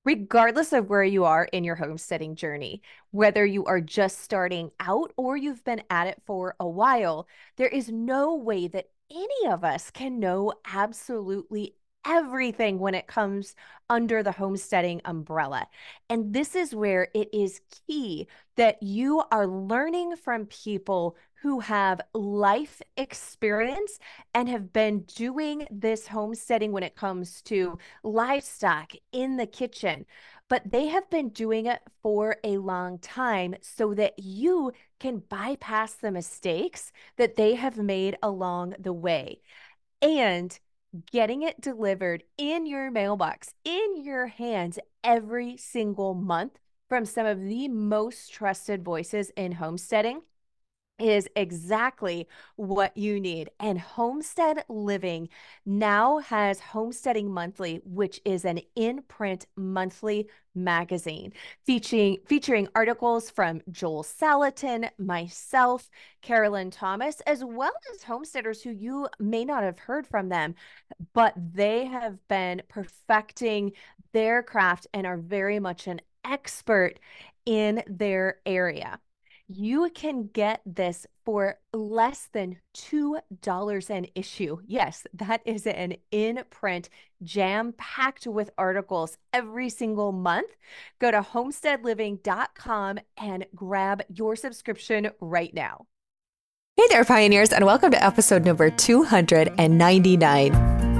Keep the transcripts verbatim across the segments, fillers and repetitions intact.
Regardless of where you are in your homesteading journey, whether you are just starting out or you've been at it for a while, there is no way that any of us can know absolutely everything when it comes under the homesteading umbrella. And this is where it is key that you are learning from people who have life experience and have been doing this homesteading when it comes to livestock in the kitchen, but they have been doing it for a long time so that you can bypass the mistakes that they have made along the way. And getting it delivered in your mailbox, in your hands every single month from some of the most trusted voices in homesteading is exactly what you need. And Homestead Living now has Homesteading Monthly, which is an in-print monthly magazine featuring featuring articles from Joel Salatin, myself, Carolyn Thomas, as well as homesteaders who you may not have heard from them, but they have been perfecting their craft and are very much an expert in their area. You can get this for less than two dollars an issue. Yes, that is an in print, jam packed with articles every single month. Go to homestead living dot com and grab your subscription right now. Hey there, pioneers, and welcome to episode number two hundred ninety-nine.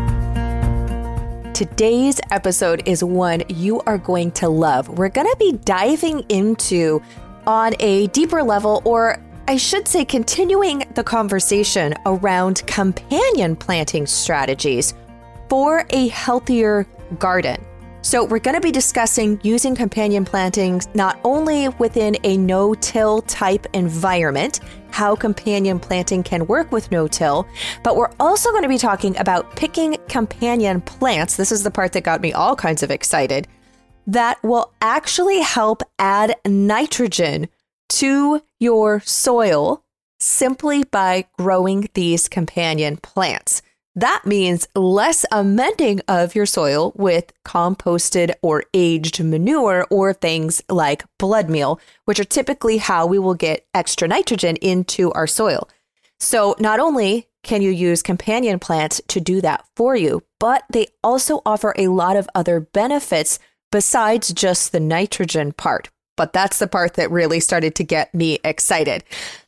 Today's episode is one you are going to love. We're going to be diving into on a deeper level, or I should say, continuing the conversation around companion planting strategies for a healthier garden. So we're going to be discussing using companion plantings not only within a no-till type environment, how companion planting can work with no-till, but we're also going to be talking about picking companion plants. This is the part that got me all kinds of excited, that will actually help add nitrogen to your soil simply by growing these companion plants. That means less amending of your soil with composted or aged manure or things like blood meal, which are typically how we will get extra nitrogen into our soil. So not only can you use companion plants to do that for you, but they also offer a lot of other benefits besides just the nitrogen part. But that's the part that really started to get me excited.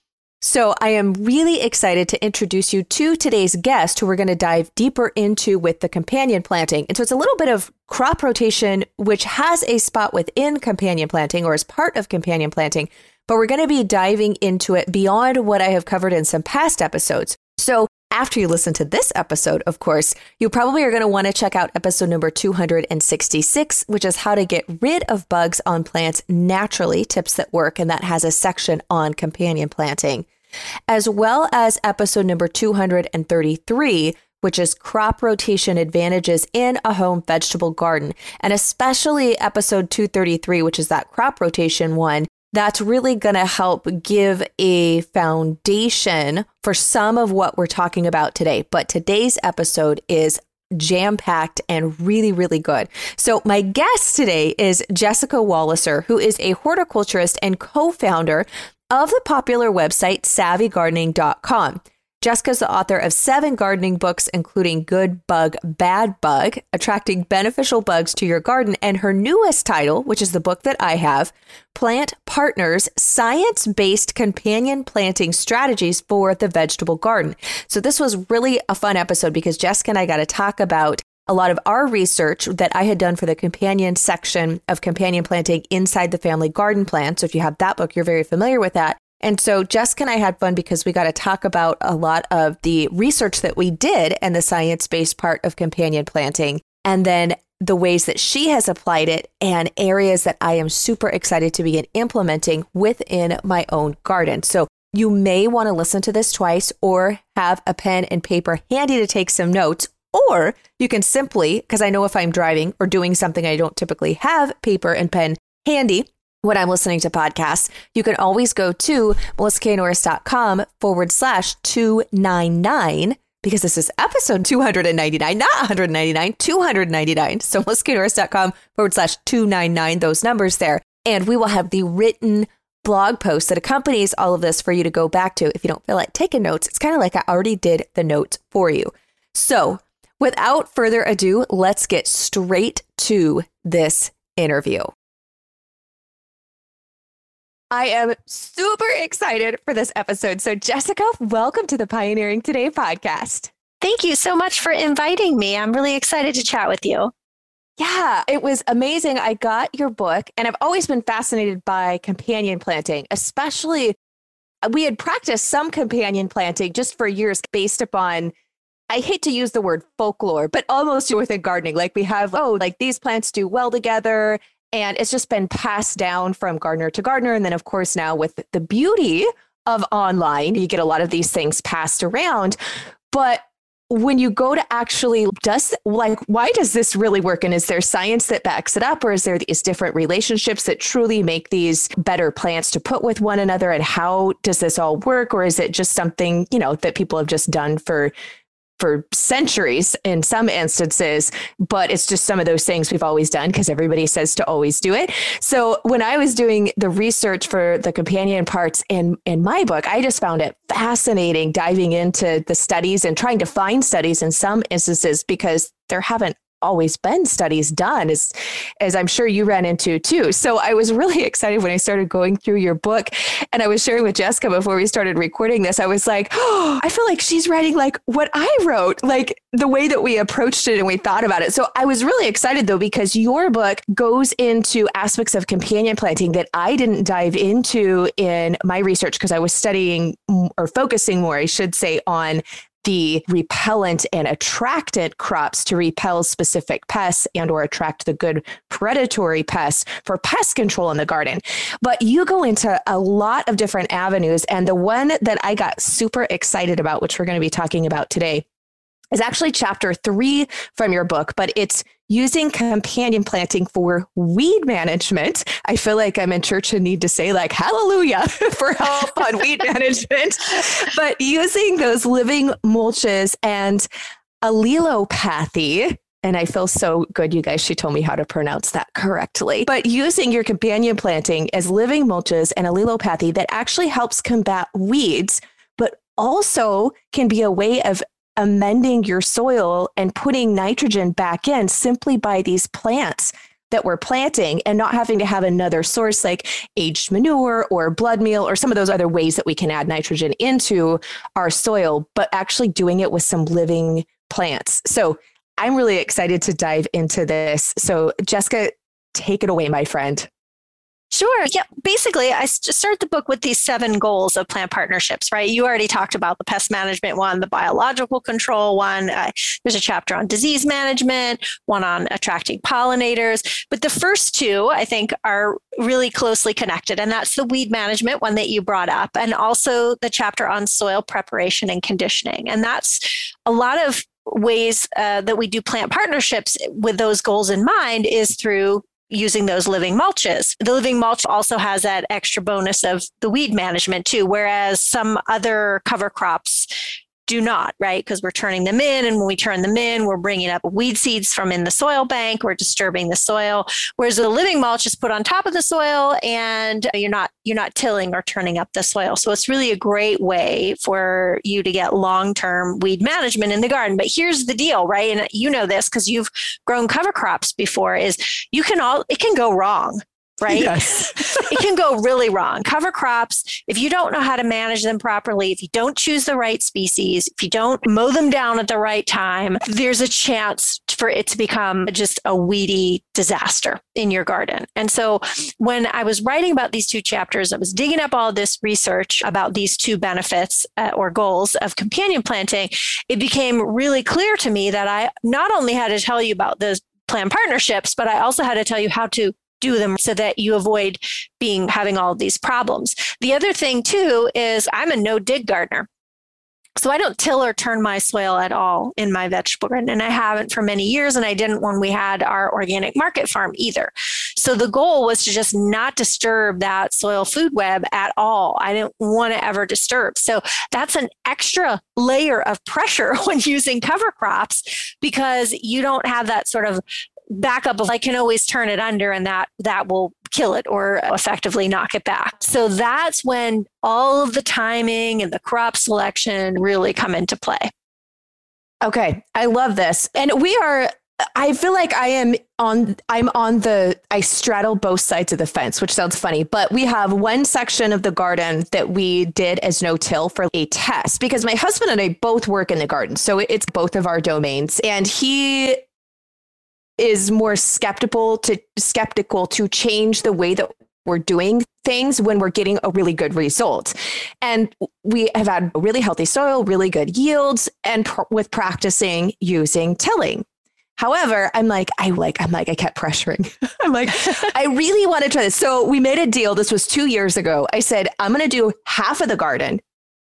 So I am really excited to introduce you to today's guest, who we're going to dive deeper into with the companion planting. And so it's a little bit of crop rotation, which has a spot within companion planting or is part of companion planting, but we're going to be diving into it beyond what I have covered in some past episodes. So after you listen to this episode, of course, you probably are going to want to check out episode number two hundred sixty-six, which is how to get rid of bugs on plants naturally, tips that work, and that has a section on companion planting, as well as episode number two hundred thirty-three, which is crop rotation advantages in a home vegetable garden, and especially episode two thirty-three, which is that crop rotation one. That's really going to help give a foundation for some of what we're talking about today. But today's episode is jam-packed and really, really good. So my guest today is Jessica Walliser, who is a horticulturist and co-founder of the popular website savvy gardening dot com. Jessica's the author of seven gardening books, including Good Bug, Bad Bug, Attracting Beneficial Bugs to Your Garden, and her newest title, which is the book that I have, Plant Partners, Science-Based Companion Planting Strategies for the Vegetable Garden. So this was really a fun episode because Jessica and I got to talk about a lot of our research that I had done for the companion section of companion planting inside the Family Garden Plan. So if you have that book, you're very familiar with that. And so Jessica and I had fun because we got to talk about a lot of the research that we did and the science-based part of companion planting, and then the ways that she has applied it and areas that I am super excited to begin implementing within my own garden. So you may want to listen to this twice or have a pen and paper handy to take some notes, or you can simply, because I know if I'm driving or doing something I don't typically have paper and pen handy when I'm listening to podcasts, you can always go to melissa k norris dot com forward slash two ninety-nine because this is episode two ninety-nine, not one ninety-nine, two ninety-nine. So melissaknorris.com forward slash two ninety-nine, those numbers there. And we will have the written blog post that accompanies all of this for you to go back to if you don't feel like taking notes. It's kind of like I already did the notes for you. So without further ado, let's get straight to this interview. I am super excited for this episode. So Jessica, welcome to the Pioneering Today podcast. Thank you so much for inviting me. I'm really excited to chat with you. Yeah, it was amazing. I got your book and I've always been fascinated by companion planting, especially we had practiced some companion planting just for years based upon, I hate to use the word folklore, but almost within gardening. Like we have, oh, like these plants do well together. And it's just been passed down from gardener to gardener. And then, of course, now with the beauty of online, you get a lot of these things passed around. But when you go to actually, does like, why does this really work? And is there science that backs it up? Or is there these different relationships that truly make these better plants to put with one another? And how does this all work? Or is it just something, you know, that people have just done for for centuries in some instances, but it's just some of those things we've always done because everybody says to always do it. So when I was doing the research for the companion parts in, in my book, I just found it fascinating diving into the studies and trying to find studies in some instances because there haven't always been studies done, as, as I'm sure you ran into too. So I was really excited when I started going through your book and I was sharing with Jessica before we started recording this. I was like, oh, I feel like she's writing like what I wrote, like the way that we approached it and we thought about it. So I was really excited though, because your book goes into aspects of companion planting that I didn't dive into in my research because I was studying or focusing more, I should say, on the repellent and attractant crops to repel specific pests and or attract the good predatory pests for pest control in the garden. But you go into a lot of different avenues. And the one that I got super excited about, which we're going to be talking about today, is actually chapter three from your book, but it's using companion planting for weed management. I feel like I'm in church and need to say like, hallelujah for help on weed management, but using those living mulches and allelopathy. And I feel so good, you guys. She told me how to pronounce that correctly. But using your companion planting as living mulches and allelopathy that actually helps combat weeds, but also can be a way of amending your soil and putting nitrogen back in simply by these plants that we're planting and not having to have another source like aged manure or blood meal or some of those other ways that we can add nitrogen into our soil, but actually doing it with some living plants. So I'm really excited to dive into this. So Jessica, take it away, my friend. Sure. Yeah. Basically, I started the book with these seven goals of plant partnerships, right? You already talked about the pest management one, the biological control one. Uh, there's a chapter on disease management, one on attracting pollinators. But the first two, I think, are really closely connected. And that's the weed management one that you brought up, and also the chapter on soil preparation and conditioning. And that's a lot of ways uh, that we do plant partnerships with those goals in mind is through using those living mulches. The living mulch also has that extra bonus of the weed management too, whereas some other cover crops do not, right? Because we're turning them in, and when we turn them in, we're bringing up weed seeds from in the soil bank, we're disturbing the soil. Whereas the living mulch is put on top of the soil, and you're not you're not tilling or turning up the soil. So it's really a great way for you to get long-term weed management in the garden. But here's the deal, right? And you know this because you've grown cover crops before, is you can all it can go wrong. Right? Yes. It can go really wrong. Cover crops, if you don't know how to manage them properly, if you don't choose the right species, if you don't mow them down at the right time, there's a chance for it to become just a weedy disaster in your garden. And so when I was writing about these two chapters, I was digging up all this research about these two benefits uh, or goals of companion planting. It became really clear to me that I not only had to tell you about the plant partnerships, but I also had to tell you how to do them so that you avoid being having all of these problems. The other thing too is I'm a no dig gardener. So I don't till or turn my soil at all in my vegetable garden, and I haven't for many years, and I didn't when we had our organic market farm either. So the goal was to just not disturb that soil food web at all. I didn't want to ever disturb. So that's an extra layer of pressure when using cover crops, because you don't have that sort of backup of I can always turn it under and that that will kill it or effectively knock it back. So that's when all of the timing and the crop selection really come into play. Okay, I love this. And we are, I feel like I am on, I'm on the, I straddle both sides of the fence, which sounds funny, but we have one section of the garden that we did as no-till for a test, because my husband and I both work in the garden. So it's both of our domains. And he is more skeptical to skeptical to change the way that we're doing things when we're getting a really good result. And we have had really healthy soil, really good yields, and pr- with practicing using tilling. However, I'm like, I like, I'm like, I kept pressuring. I'm like, I really want to try this. So we made a deal. This was two years ago. I said, I'm going to do half of the garden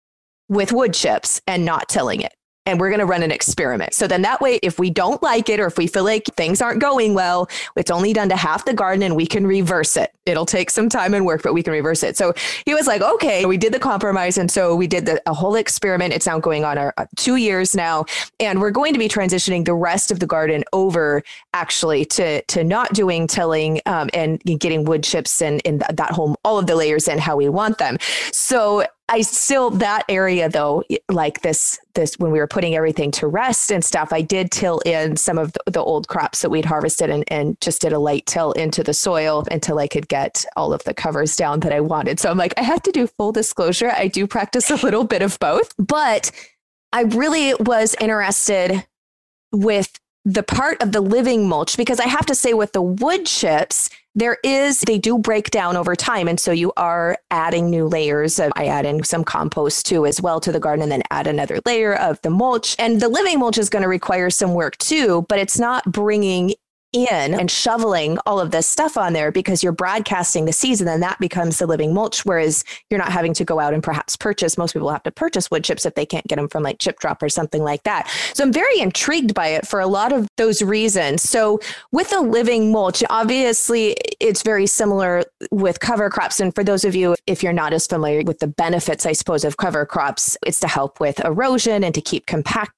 with wood chips and not tilling it. And we're going to run an experiment. So then that way, if we don't like it, or if we feel like things aren't going well, it's only done to half the garden and we can reverse it. It'll take some time and work, but we can reverse it. So he was like, okay, we did the compromise. And so we did the, a whole experiment. It's now going on our uh, two years now. And we're going to be transitioning the rest of the garden over actually to, to not doing tilling um, and getting wood chips and, and that whole, all of the layers in how we want them. So I still, that area though, like this, this, when we were putting everything to rest and stuff, I did till in some of the, the old crops that we'd harvested and, and just did a light till into the soil until I could get all of the covers down that I wanted. So I'm like, I have to do full disclosure. I do practice a little bit of both, but I really was interested with the part of the living mulch, because I have to say with the wood chips, there is, they do break down over time. And so you are adding new layers. Of, I add in some compost too, as well to the garden, and then add another layer of the mulch. And the living mulch is going to require some work too, but it's not bringing in and shoveling all of this stuff on there, because you're broadcasting the seeds and then that becomes the living mulch. Whereas you're not having to go out and perhaps purchase. Most people have to purchase wood chips if they can't get them from like Chip Drop or something like that. So I'm very intrigued by it for a lot of those reasons. So with the living mulch, obviously it's very similar with cover crops. And for those of you, if you're not as familiar with the benefits, I suppose, of cover crops, it's to help with erosion and to keep compact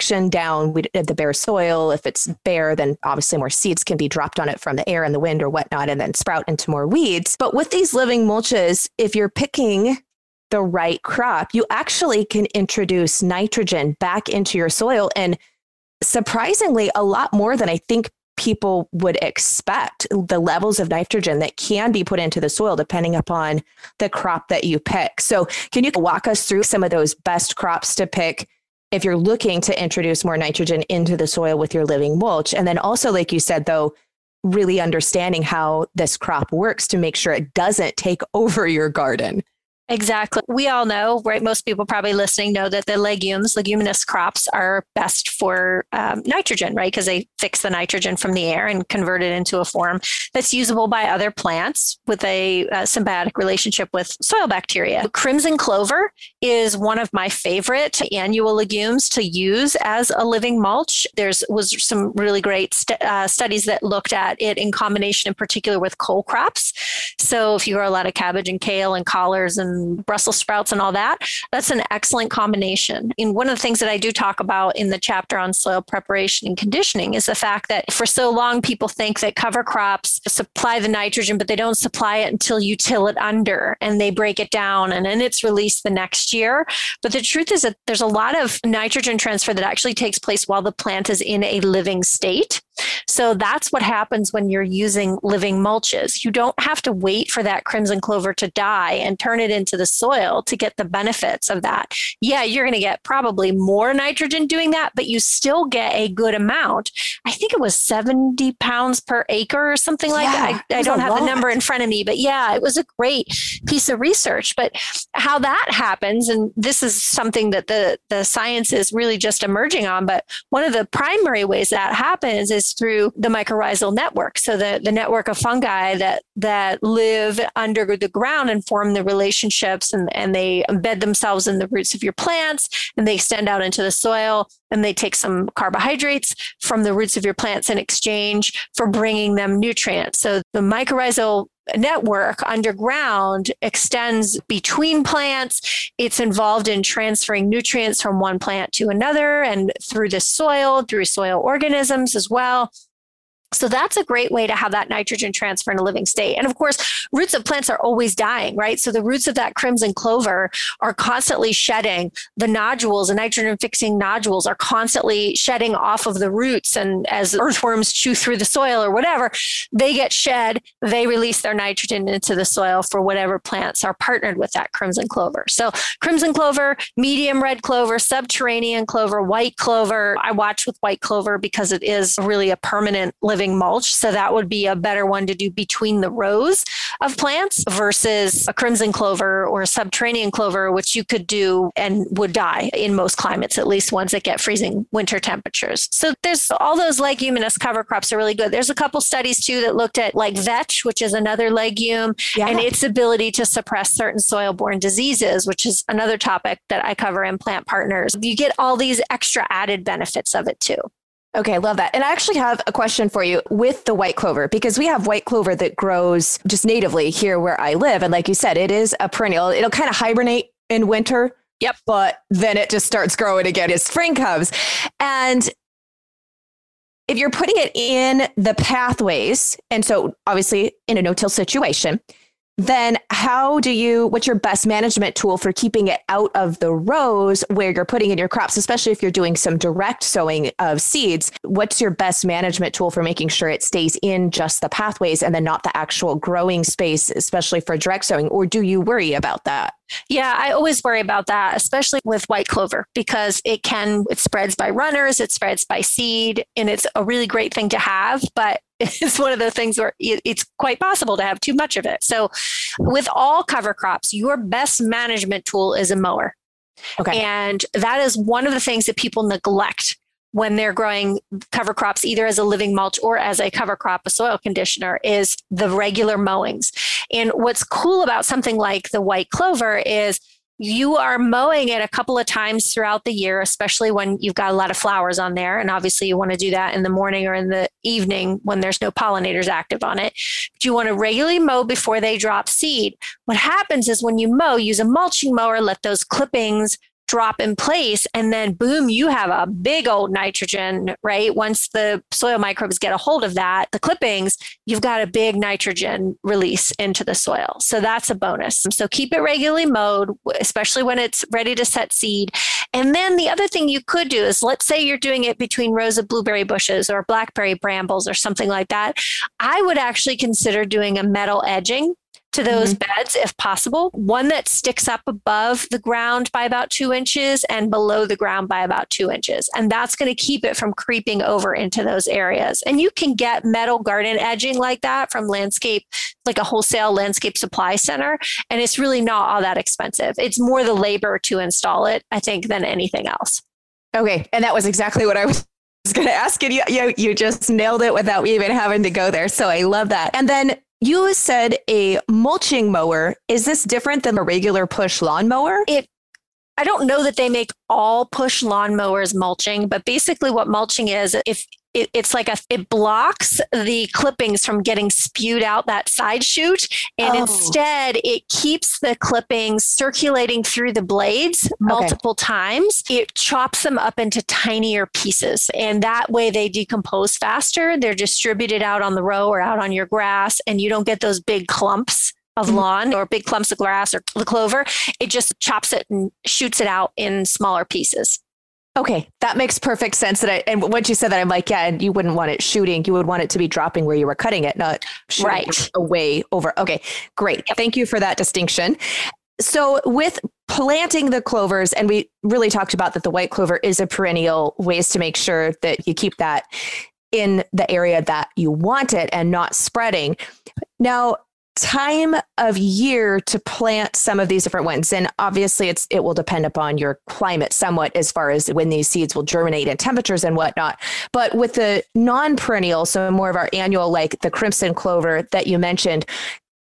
down the bare soil. If it's bare, then obviously more seeds can be dropped on it from the air and the wind or whatnot, and then sprout into more weeds. But with these living mulches, if you're picking the right crop, you actually can introduce nitrogen back into your soil. And surprisingly, a lot more than I think people would expect, the levels of nitrogen that can be put into the soil depending upon the crop that you pick. So can you walk us through some of those best crops to pick if you're looking to introduce more nitrogen into the soil with your living mulch? And then also, like you said, though, really understanding how this crop works to make sure it doesn't take over your garden. Exactly. We all know, right? Most people probably listening know that the legumes, leguminous crops are best for um, nitrogen, right? Because they fix the nitrogen from the air and convert it into a form that's usable by other plants with a uh, symbiotic relationship with soil bacteria. Crimson clover is one of my favorite annual legumes to use as a living mulch. There's was some really great st- uh, studies that looked at it in combination, in particular, with cole crops. So if you grow a lot of cabbage and kale and collards and Brussels sprouts and all that, that's an excellent combination. And one of the things that I do talk about in the chapter on soil preparation and conditioning is the fact that for so long, people think that cover crops supply the nitrogen, but they don't supply it until you till it under and they break it down and then it's released the next year. But the truth is that there's a lot of nitrogen transfer that actually takes place while the plant is in a living state. So that's what happens when you're using living mulches. You don't have to wait for that crimson clover to die and turn it into the soil to get the benefits of that. Yeah, you're going to get probably more nitrogen doing that, but you still get a good amount. I think it was seventy pounds per acre or something like yeah, that. I, I don't have lot. the number in front of me, but yeah, it was a great piece of research. But how that happens, and this is something that the, the science is really just emerging on, but one of the primary ways that happens is through the mycorrhizal network. So the, the network of fungi that, that live under the ground and form the relationships, and, and they embed themselves in the roots of your plants, and they extend out into the soil. and they take some carbohydrates from the roots of your plants in exchange for bringing them nutrients. So the mycorrhizal network underground extends between plants. It's involved in transferring nutrients from one plant to another and through the soil, through soil organisms as well. So that's a great way to have that nitrogen transfer in a living state. And of course, roots of plants are always dying, right? So the roots of that crimson clover are constantly shedding. The nodules, the nitrogen fixing nodules are constantly shedding off of the roots. And as earthworms chew through the soil or whatever, they get shed, they release their nitrogen into the soil for whatever plants are partnered with that crimson clover. So crimson clover, medium red clover, subterranean clover, white clover. I watch with white clover because it is really a permanent living mulch. So that would be a better one to do between the rows of plants versus a crimson clover or a subterranean clover, which you could do and would die in most climates, at least ones that get freezing winter temperatures. So there's all those leguminous cover crops are really good. There's a couple studies too that looked at like vetch, which is another legume, yeah. and its ability to suppress certain soil-borne diseases, which is another topic that I cover in Plant Partners. You get all these extra added benefits of it too. Okay, love that. And I actually have a question for you with the white clover, because we have white clover that grows just natively here where I live. And like you said, it is a perennial. It'll kind of hibernate in winter. Yep. But then it just starts growing again as spring comes. And if you're putting it in the pathways, and so obviously in a no-till situation, then how do you, what's your best management tool for keeping it out of the rows where you're putting in your crops, especially if you're doing some direct sowing of seeds? What's your best management tool for making sure it stays in just the pathways and then not the actual growing space, especially for direct sowing? Or do you worry about that? Yeah, I always worry about that, especially with white clover, because it can, it spreads by runners, it spreads by seed, and it's a really great thing to have, but it's one of the things where it's quite possible to have too much of it. So with all cover crops, your best management tool is a mower. Okay. And that is one of the things that people neglect when they're growing cover crops, either as a living mulch or as a cover crop, a soil conditioner, is the regular mowings. And what's cool about something like the white clover is you are mowing it a couple of times throughout the year, especially when you've got a lot of flowers on there. And obviously you want to do that in the morning or in the evening when there's no pollinators active on it. But you want to regularly mow before they drop seed. What happens is when you mow, use a mulching mower, let those clippings drop in place, and then boom, you have a big old nitrogen, right? Once the soil microbes get a hold of that, the clippings, you've got a big nitrogen release into the soil. So that's a bonus. So keep it regularly mowed, especially when it's ready to set seed. And then the other thing you could do is, let's say you're doing it between rows of blueberry bushes or blackberry brambles or something like that. I would actually consider doing a metal edging to those mm-hmm. beds if possible. One that sticks up above the ground by about two inches and below the ground by about two inches. And that's going to keep it from creeping over into those areas. And you can get metal garden edging like that from landscape, like a wholesale landscape supply center. And it's really not all that expensive. It's more the labor to install it, I think, than anything else. Okay. And that was exactly what I was going to ask. And you, you, you just nailed it without me even having to go there. So I love that. And then you said a mulching mower. Is this different than a regular push lawnmower? It, I don't know that they make all push lawnmowers mulching, but basically what mulching is, if it, it's like a, it blocks the clippings from getting spewed out that side shoot. And oh. instead it keeps the clippings circulating through the blades multiple okay. times. It chops them up into tinier pieces. And that way they decompose faster. They're distributed out on the row or out on your grass, and you don't get those big clumps of mm-hmm. lawn or big clumps of grass or the clover. It just chops it and shoots it out in smaller pieces. Okay, that makes perfect sense. That I, and once you said that, I'm like, yeah, and you wouldn't want it shooting. You would want it to be dropping where you were cutting it, not shooting right. away over. Okay, great. Yep. Thank you for that distinction. So with planting the clovers, and we really talked about that the white clover is a perennial, ways to make sure that you keep that in the area that you want it and not spreading. Now, time of year to plant some of these different ones. And obviously it's, it will depend upon your climate somewhat as far as when these seeds will germinate and temperatures and whatnot. But with the non-perennial, so more of our annual, like the crimson clover that you mentioned,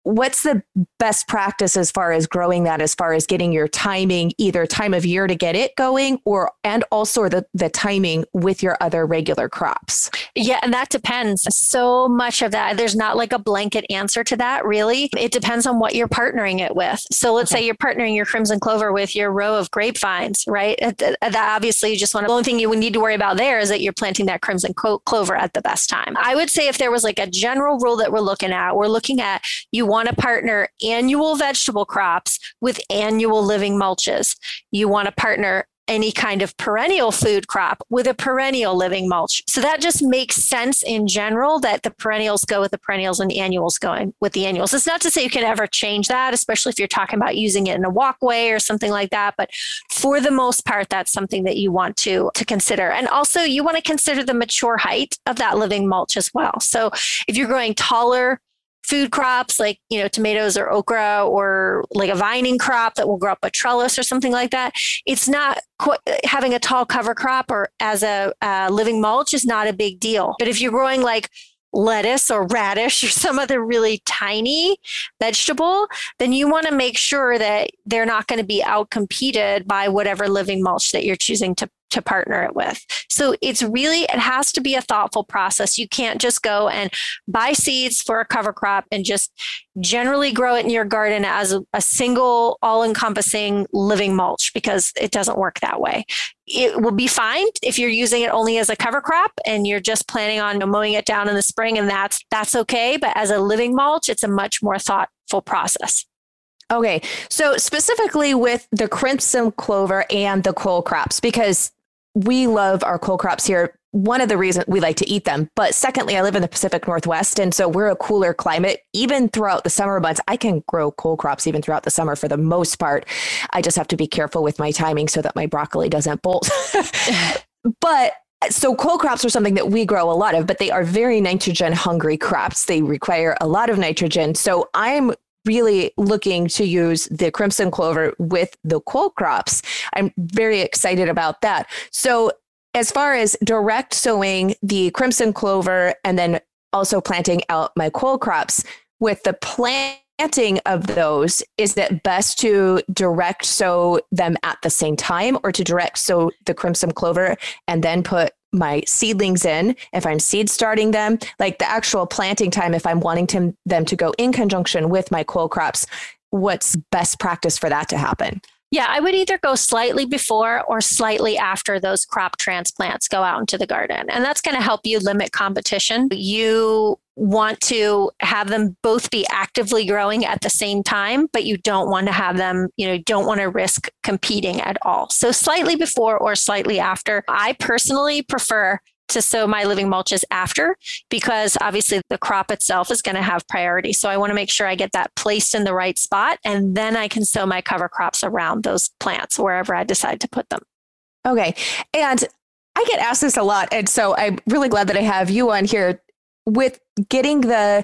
what's the best practice as far as growing that, as far as getting your timing, either time of year to get it going, or and also the, the timing with your other regular crops? Yeah, and that depends. So much of that, there's not like a blanket answer to that, really. It depends on what you're partnering it with. So let's okay. say you're partnering your crimson clover with your row of grapevines, right? That obviously you just want to, the only thing you would need to worry about there is that you're planting that crimson clover at the best time. I would say if there was like a general rule that we're looking at, we're looking at you want to partner annual vegetable crops with annual living mulches. You want to partner any kind of perennial food crop with a perennial living mulch. So that just makes sense in general that the perennials go with the perennials and the annuals going with the annuals. It's not to say you can ever change that, especially if you're talking about using it in a walkway or something like that. But for the most part, that's something that you want to, to consider. And also you want to consider the mature height of that living mulch as well. So if you're growing taller food crops like, you know, tomatoes or okra, or like a vining crop that will grow up a trellis or something like that, it's not quite, having a tall cover crop or as a uh, living mulch is not a big deal. But if you're growing like lettuce or radish or some other really tiny vegetable, then you want to make sure that they're not going to be outcompeted by whatever living mulch that you're choosing to to partner it with. So it's really, it has to be a thoughtful process. You can't just go and buy seeds for a cover crop and just generally grow it in your garden as a, a single all-encompassing living mulch, because it doesn't work that way. It will be fine if you're using it only as a cover crop and you're just planning on mowing it down in the spring, and that's that's okay. But as a living mulch, it's a much more thoughtful process. Okay. So specifically with the crimson clover and the cole crops, because we love our cole crops here. One of the reasons we like to eat them. But secondly, I live in the Pacific Northwest. And so we're a cooler climate. Even throughout the summer months, I can grow cole crops even throughout the summer for the most part. I just have to be careful with my timing so that my broccoli doesn't bolt. But so cole crops are something that we grow a lot of, but they are very nitrogen hungry crops. They require a lot of nitrogen. So I'm really looking to use the crimson clover with the cole crops. I'm very excited about that. So as far as direct sowing the crimson clover and then also planting out my cole crops, with the planting of those, is it best to direct sow them at the same time, or to direct sow the crimson clover and then put my seedlings in if I'm seed starting them? Like the actual planting time, if I'm wanting to, them to go in conjunction with my cole crops, what's best practice for that to happen? Yeah, I would either go slightly before or slightly after those crop transplants go out into the garden. And that's going to help you limit competition. You want to have them both be actively growing at the same time, but you don't want to have them, you know, don't want to risk competing at all. So slightly before or slightly after. I personally prefer to sow my living mulches after, because obviously the crop itself is going to have priority. So I want to make sure I get that placed in the right spot, and then I can sow my cover crops around those plants wherever I decide to put them. Okay. And I get asked this a lot. And so I'm really glad that I have you on here with getting the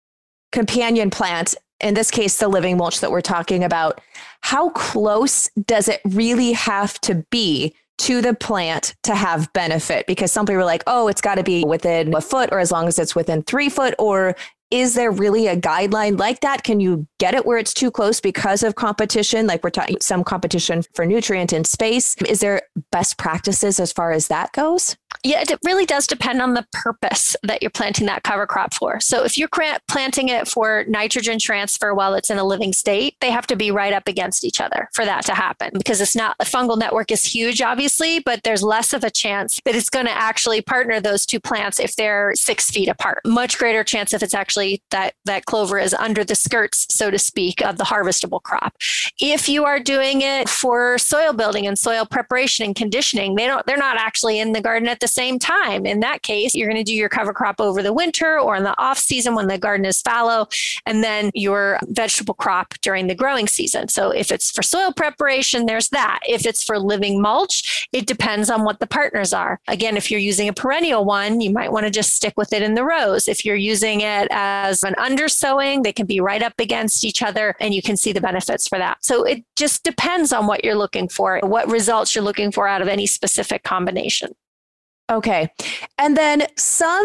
companion plant, in this case, the living mulch that we're talking about. How close does it really have to be to the plant to have benefit? Because some people are like, oh, it's got to be within a foot, or as long as it's within three foot, or is there really a guideline like that? Can you get it where it's too close because of competition? Like we're talking some competition for nutrient in space. Is there best practices as far as that goes? Yeah, it really does depend on the purpose that you're planting that cover crop for. So if you're planting it for nitrogen transfer while it's in a living state, they have to be right up against each other for that to happen, because it's not, the fungal network is huge, obviously, but there's less of a chance that it's going to actually partner those two plants if they're six feet apart. Much greater chance if it's actually that, that clover is under the skirts, so to speak, of the harvestable crop. If you are doing it for soil building and soil preparation and conditioning, they don't, they're not actually in the garden at the same time. In that case, you're going to do your cover crop over the winter or in the off season when the garden is fallow, and then your vegetable crop during the growing season. So if it's for soil preparation, there's that. If it's for living mulch, it depends on what the partners are. Again, if you're using a perennial one, you might want to just stick with it in the rows. If you're using it as an undersowing, they can be right up against each other, and you can see the benefits for that. So it just depends on what you're looking for, what results you're looking for out of any specific combination. Okay. And then some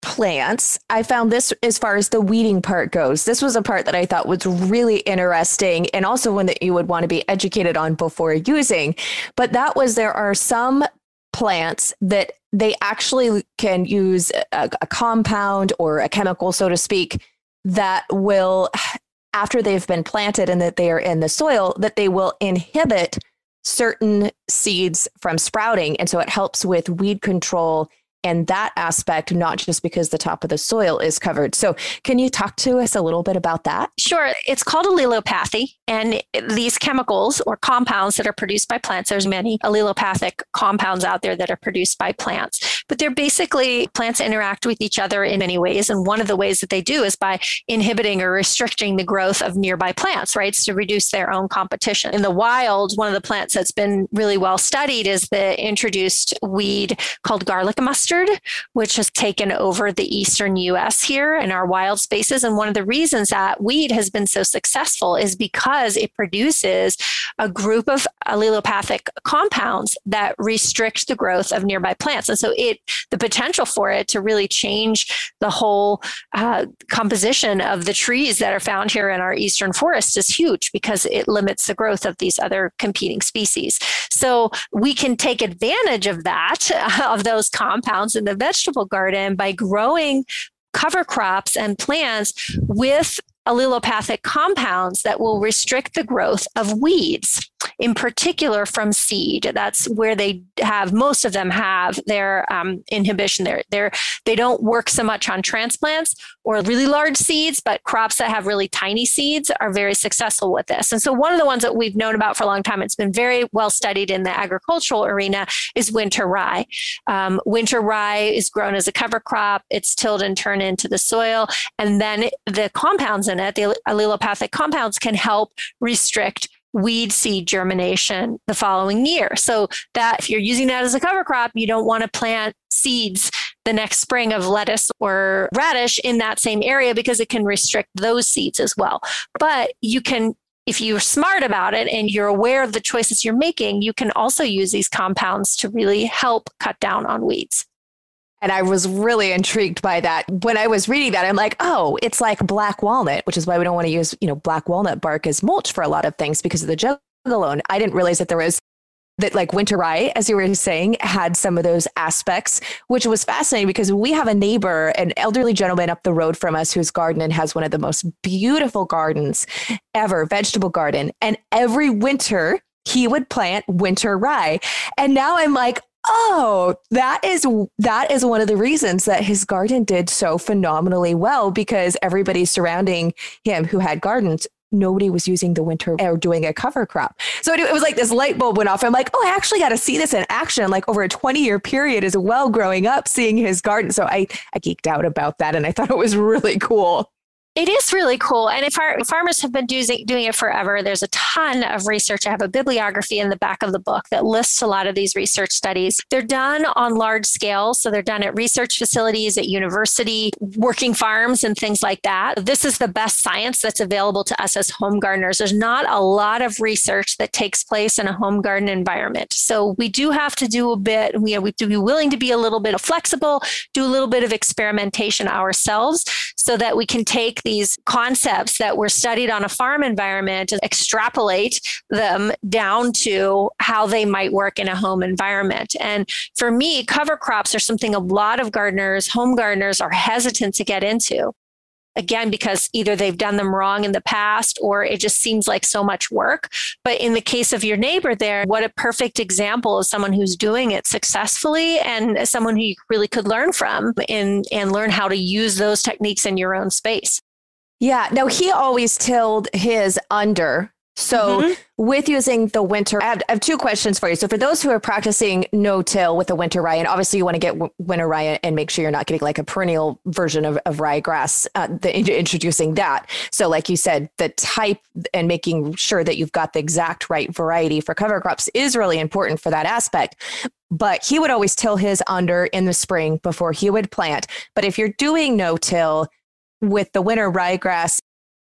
plants, I found this as far as the weeding part goes. This was a part that I thought was really interesting and also one that you would want to be educated on before using. But that was there are some plants that they actually can use a, a compound or a chemical, so to speak, that will, after they've been planted and that they are in the soil, that they will inhibit certain seeds from sprouting. And so it helps with weed control and that aspect, not just because the top of the soil is covered. So can you talk to us a little bit about that? Sure. It's called allelopathy. And these chemicals or compounds that are produced by plants, there's many allelopathic compounds out there that are produced by plants. But they're basically, plants interact with each other in many ways. And one of the ways that they do is by inhibiting or restricting the growth of nearby plants, right? It's to reduce their own competition. In the wild, one of the plants that's been really well studied is the introduced weed called garlic mustard, which has taken over the eastern U S here in our wild spaces. And one of the reasons that weed has been so successful is because it produces a group of allelopathic compounds that restrict the growth of nearby plants. And so it, the potential for it to really change the whole uh, composition of the trees that are found here in our eastern forests is huge because it limits the growth of these other competing species. So we can take advantage of that, of those compounds in the vegetable garden by growing cover crops and plants with allelopathic compounds that will restrict the growth of weeds, in particular from seed. That's where they have, most of them have their um, inhibition there. They're, they don't work so much on transplants or really large seeds, but crops that have really tiny seeds are very successful with this. And so one of the ones that we've known about for a long time, it's been very well studied in the agricultural arena, is winter rye. Um, winter rye is grown as a cover crop. It's tilled and turned into the soil. And then the compounds in it, the allelopathic compounds, can help restrict weed seed germination the following year. So that if you're using that as a cover crop, you don't want to plant seeds the next spring of lettuce or radish in that same area because it can restrict those seeds as well. But you can, if you're smart about it and you're aware of the choices you're making, you can also use these compounds to really help cut down on weeds. And I was really intrigued by that. When I was reading that, I'm like, oh, it's like black walnut, which is why we don't want to use, you know, black walnut bark as mulch for a lot of things because of the juggalo. I didn't realize that there was that, like, winter rye, as you were saying, had some of those aspects, which was fascinating because we have a neighbor, an elderly gentleman up the road from us whose garden has one of the most beautiful gardens ever, vegetable garden. And every winter he would plant winter rye. And now I'm like, oh, that is that is one of the reasons that his garden did so phenomenally well, because everybody surrounding him who had gardens, nobody was using the winter or doing a cover crop. So it, it was like this light bulb went off. I'm like, oh, I actually got to see this in action, like over a twenty year period as well, growing up, seeing his garden. So I, I geeked out about that and I thought it was really cool. It is really cool. And if our farmers have been doing, doing it forever, there's a ton of research. I have a bibliography in the back of the book that lists a lot of these research studies. They're done on large scale. So they're done at research facilities, at university, working farms and things like that. This is the best science that's available to us as home gardeners. There's not a lot of research that takes place in a home garden environment. So we do have to do a bit, we have to be willing to be a little bit flexible, do a little bit of experimentation ourselves so that we can take these concepts that were studied on a farm environment and extrapolate them down to how they might work in a home environment. And for me, cover crops are something a lot of gardeners, home gardeners, are hesitant to get into. Again, because either they've done them wrong in the past or it just seems like so much work. But in the case of your neighbor there, what a perfect example of someone who's doing it successfully and someone who you really could learn from and, and learn how to use those techniques in your own space. Yeah. No, he always tilled his under. So mm-hmm. with using the winter, I have, I have two questions for you. So for those who are practicing no-till with the winter rye, and obviously you want to get w- winter rye and make sure you're not getting like a perennial version of, of ryegrass, uh, the, introducing that. So like you said, the type and making sure that you've got the exact right variety for cover crops is really important for that aspect. But he would always till his under in the spring before he would plant. But if you're doing no-till with the winter ryegrass,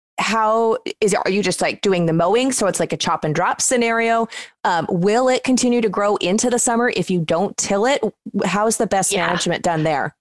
how is it? Are you just like doing the mowing? So it's like a chop and drop scenario. Um, will it continue to grow into the summer if you don't till it? How's the best yeah. management done there?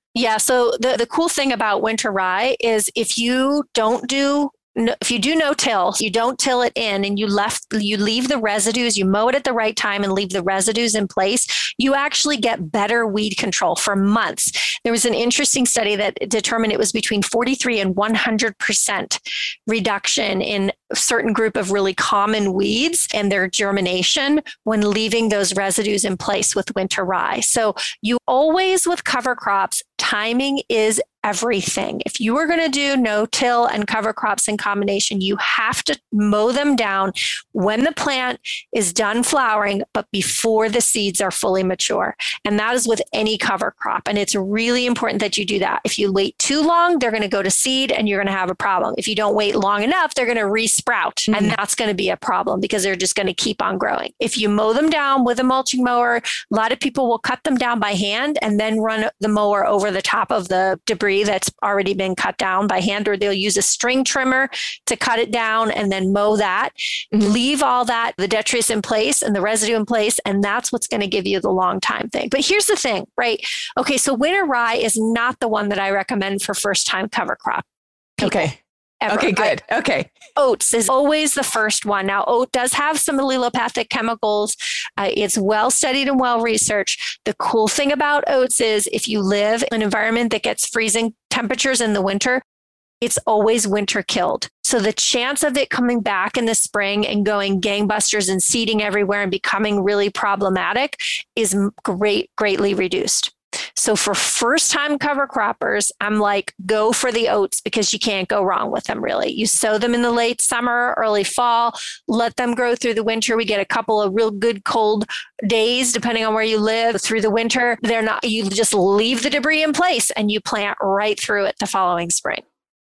Yeah. So the, the cool thing about winter rye is if you don't do no, if you do no till, you don't till it in and you left, you leave the residues, you mow it at the right time and leave the residues in place, you actually get better weed control for months. There was an interesting study that determined it was between forty-three and one hundred percent reduction in a certain group of really common weeds and their germination when leaving those residues in place with winter rye. So you always, with cover crops, timing is everything. If you are going to do no-till and cover crops in combination, you have to mow them down when the plant is done flowering, but before the seeds are fully mature. And that is with any cover crop. And it's really important that you do that. If you wait too long, they're going to go to seed and you're going to have a problem. If you don't wait long enough, they're going to re-sprout. Mm-hmm. And that's going to be a problem because they're just going to keep on growing. If you mow them down with a mulching mower, a lot of people will cut them down by hand and then run the mower over the top of the debris that's already been cut down by hand, or they'll use a string trimmer to cut it down and then mow that. Mm-hmm. Leave all that, the detritus in place and the residue in place, and that's what's going to give you the long time thing. But here's the thing, right? Okay, so winter rye is not the one that I recommend for first time cover crop people. Okay. Ever. Okay, good. I, okay. Oats is always the first one. Now, oat does have some allelopathic chemicals. Uh, it's well studied and well researched. The cool thing about oats is if you live in an environment that gets freezing temperatures in the winter, it's always winter killed. So the chance of it coming back in the spring and going gangbusters and seeding everywhere and becoming really problematic is great, greatly reduced. So for first time cover croppers, I'm like, go for the oats because you can't go wrong with them really. You sow them in the late summer, early fall, let them grow through the winter. We get a couple of real good cold days, depending on where you live through the winter. They're not, you just leave the debris in place and you plant right through it the following spring.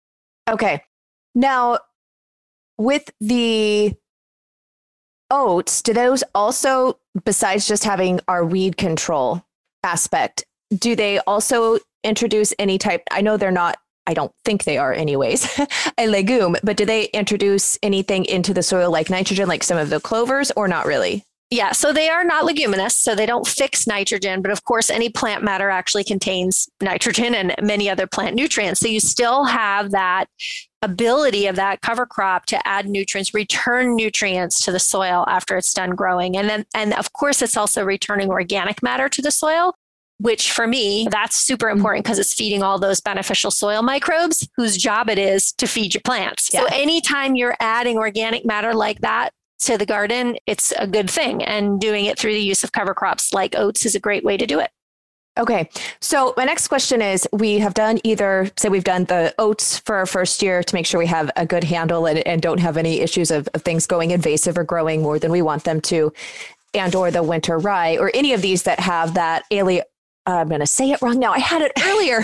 Okay. Now with the oats, do those also, besides just having our weed control aspect, do they also introduce any type, I know they're not, I don't think they are anyways, a legume, but do they introduce anything into the soil like nitrogen, like some of the clovers, or not really? Yeah, so they are not leguminous, so they don't fix nitrogen, but of course any plant matter actually contains nitrogen and many other plant nutrients. So you still have that ability of that cover crop to add nutrients, return nutrients to the soil after it's done growing. And then, and of course, it's also returning organic matter to the soil, which for me, that's super important because it's feeding all those beneficial soil microbes whose job it is to feed your plants. Yeah. So anytime you're adding organic matter like that to the garden, it's a good thing. And doing it through the use of cover crops like oats is a great way to do it. Okay. So my next question is, we have done either, say we've done the oats for our first year to make sure we have a good handle and, and don't have any issues of, of things going invasive or growing more than we want them to, and or the winter rye, or any of these that have that alien, uh, I'm going to say it wrong now. I had it earlier.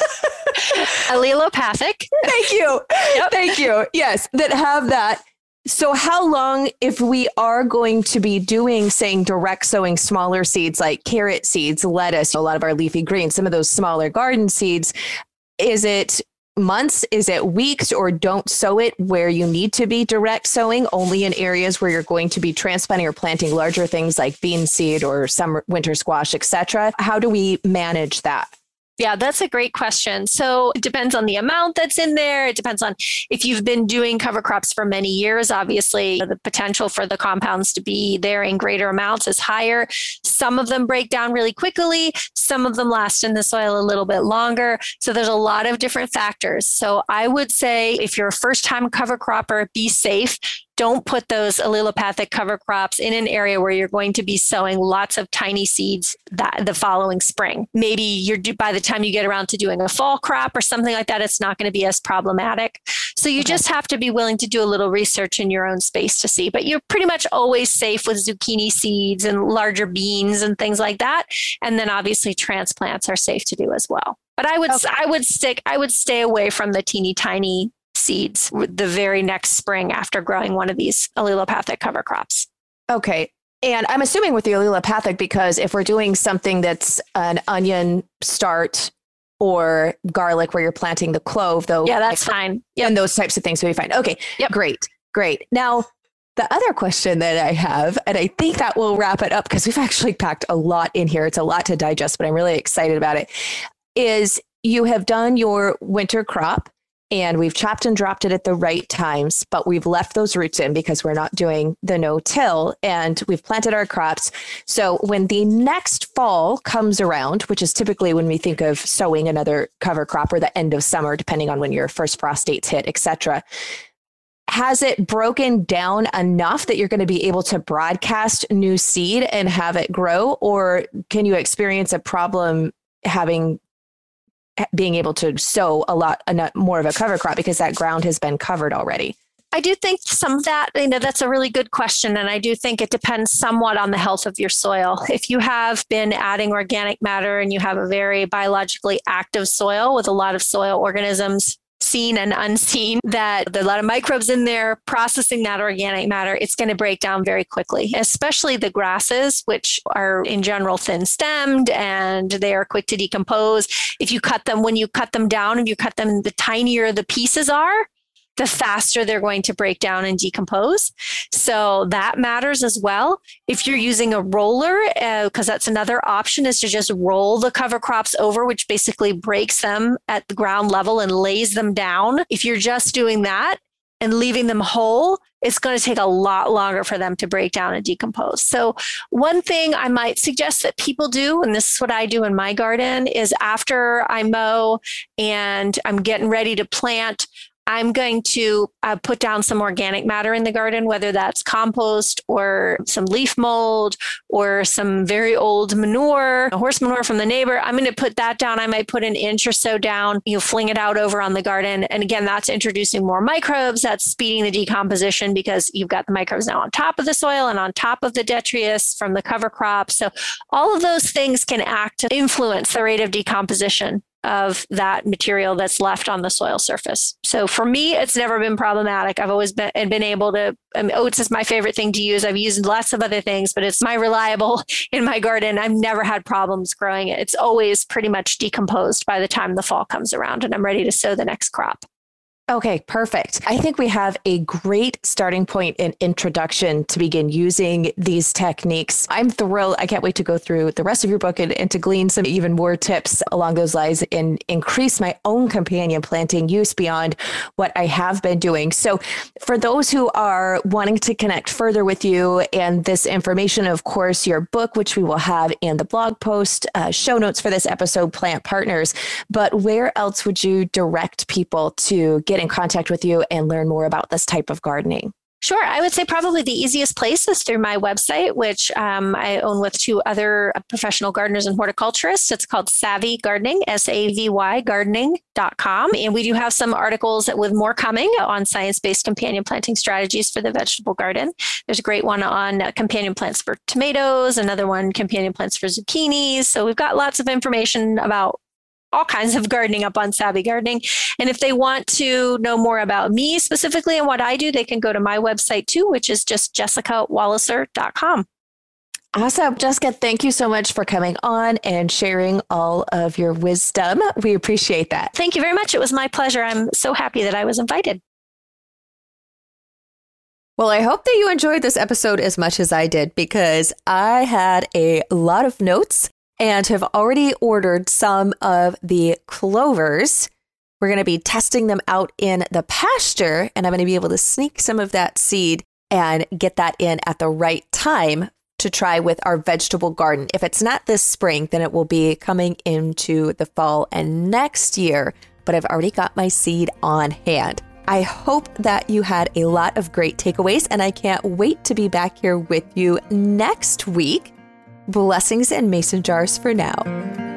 Allelopathic. Thank you. Yep. Thank you. Yes. That have that. So how long, if we are going to be doing, saying direct sowing smaller seeds like carrot seeds, lettuce, a lot of our leafy greens, some of those smaller garden seeds, is it months? Is it weeks? Or don't sow it where you need to be direct sowing, only in areas where you're going to be transplanting or planting larger things like bean seed or some winter squash, et cetera? How do we manage that? Yeah, that's a great question. So it depends on the amount that's in there. It depends on if you've been doing cover crops for many years. Obviously, the potential for the compounds to be there in greater amounts is higher. Some of them break down really quickly. Some of them last in the soil a little bit longer. So there's a lot of different factors. So I would say if you're a first-time cover cropper, be safe. Don't put those allelopathic cover crops in an area where you're going to be sowing lots of tiny seeds that the following spring. Maybe you're by the time you get around to doing a fall crop or something like that, it's not going to be as problematic. So you okay. just have to be willing to do a little research in your own space to see. But you're pretty much always safe with zucchini seeds and larger beans and things like that. And then obviously transplants are safe to do as well. But I would okay. I would stick I would stay away from the teeny tiny seeds the very next spring after growing one of these allelopathic cover crops. Okay. And I'm assuming with the allelopathic, because if we're doing something that's an onion start or garlic where you're planting the clove, though. Yeah, that's like, fine. Yep. And those types of things will be fine. Okay. Yep. Great. Great. Now, the other question that I have, and I think that will wrap it up because we've actually packed a lot in here. It's a lot to digest, but I'm really excited about it, is you have done your winter crop and we've chopped and dropped it at the right times, but we've left those roots in because we're not doing the no-till and we've planted our crops. So when the next fall comes around, which is typically when we think of sowing another cover crop or the end of summer, depending on when your first frost dates hit, et cetera, has it broken down enough that you're going to be able to broadcast new seed and have it grow? Or can you experience a problem having being able to sow a lot a, more of a cover crop because that ground has been covered already? I do think some of that, you know, that's a really good question. And I do think it depends somewhat on the health of your soil. If you have been adding organic matter and you have a very biologically active soil with a lot of soil organisms, seen and unseen, that there are a lot of microbes in there processing that organic matter, it's going to break down very quickly, especially the grasses, which are in general thin stemmed and they are quick to decompose. If you cut them, when you cut them down, if you cut them, the tinier the pieces are, the faster they're going to break down and decompose. So that matters as well. If you're using a roller, because uh, that's another option, is to just roll the cover crops over, which basically breaks them at the ground level and lays them down. If you're just doing that and leaving them whole, it's going to take a lot longer for them to break down and decompose. So one thing I might suggest that people do, and this is what I do in my garden, is after I mow and I'm getting ready to plant, I'm going to uh, put down some organic matter in the garden, whether that's compost or some leaf mold or some very old manure, horse manure from the neighbor. I'm going to put that down. I might put an inch or so down, you know, fling it out over on the garden. And again, that's introducing more microbes. That's speeding the decomposition because you've got the microbes now on top of the soil and on top of the detritus from the cover crop. So all of those things can act to influence the rate of decomposition of that material that's left on the soil surface. So for me, it's never been problematic. I've always been, been able to, I mean, oats is my favorite thing to use. I've used lots of other things, but it's my reliable in my garden. I've never had problems growing it. It's always pretty much decomposed by the time the fall comes around and I'm ready to sow the next crop. Okay, perfect. I think we have a great starting point and introduction to begin using these techniques. I'm thrilled. I can't wait to go through the rest of your book and, and to glean some even more tips along those lines and increase my own companion planting use beyond what I have been doing. So for those who are wanting to connect further with you and this information, of course, your book, which we will have in the blog post, uh, show notes for this episode, Plant Partners. But where else would you direct people to get in contact with you and learn more about this type of gardening? Sure. I would say probably the easiest place is through my website, which um, I own with two other professional gardeners and horticulturists. It's called Savvy Gardening, S A V Y gardening dot com. And we do have some articles with more coming on science-based companion planting strategies for the vegetable garden. There's a great one on uh, companion plants for tomatoes, another one, companion plants for zucchinis. So we've got lots of information about all kinds of gardening up on Savvy Gardening. And if they want to know more about me specifically and what I do, they can go to my website too, which is just jessica walliser dot com. Awesome. Jessica, thank you so much for coming on and sharing all of your wisdom. We appreciate that. Thank you very much. It was my pleasure. I'm so happy that I was invited. Well, I hope that you enjoyed this episode as much as I did, because I had a lot of notes and have already ordered some of the clovers. We're going to be testing them out in the pasture, and I'm going to be able to sneak some of that seed and get that in at the right time to try with our vegetable garden. If it's not this spring, then it will be coming into the fall and next year, but I've already got my seed on hand. I hope that you had a lot of great takeaways, and I can't wait to be back here with you next week. Blessings and mason jars for now.